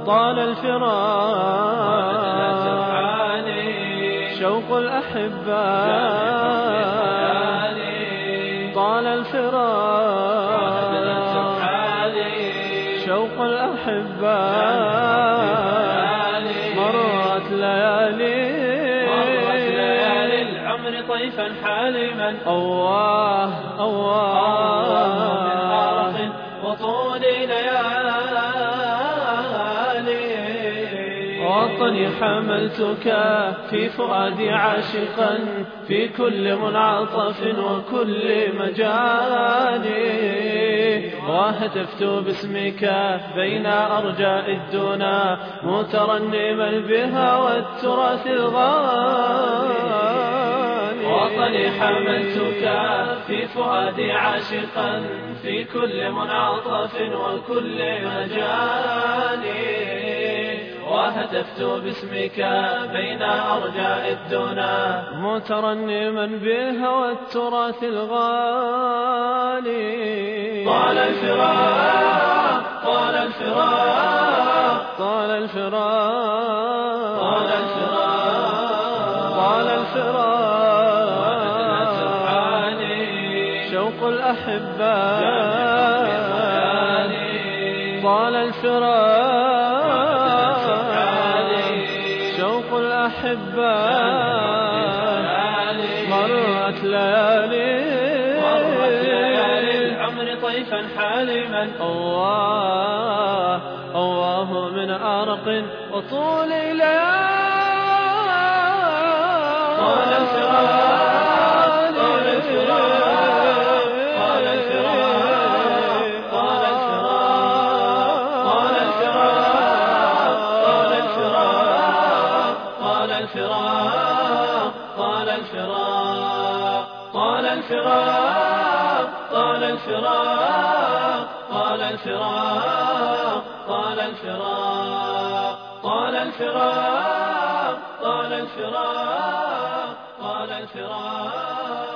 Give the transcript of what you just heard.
طال الفراق شوق الأحباء طال الفراق شوق الأحباء مرت ليالي العمر طيفا حالما أواه أواه من عرق وطول ليالي وطني حملتك في فؤادي عاشقا في كل منعطف وكل مجال وهتفت باسمك بين أرجاء الدنا مترنما بها والتراث الغالي وطني حملتك في فؤادي عاشقا في كل منعطف وكل مجال وهتفت باسمك بين أرجاء الدنا مترنما بها والتراث الغالي طال الفراق طال الفراق طال الفراق طال الفراق طال الفراق شوق الأحباء طال الفراق شوق الأحباء مرت ليالي العمر طيفا حالما أواه أواه من أرق وطول ليالي طال الفراق طال الفراق طال الفراق طال الفراق طال الفراق طال الفراق طال الفراق طال الفراق طال الفراق طال الفراق طال الفراق طال الفراق طال الفراق طال الفراق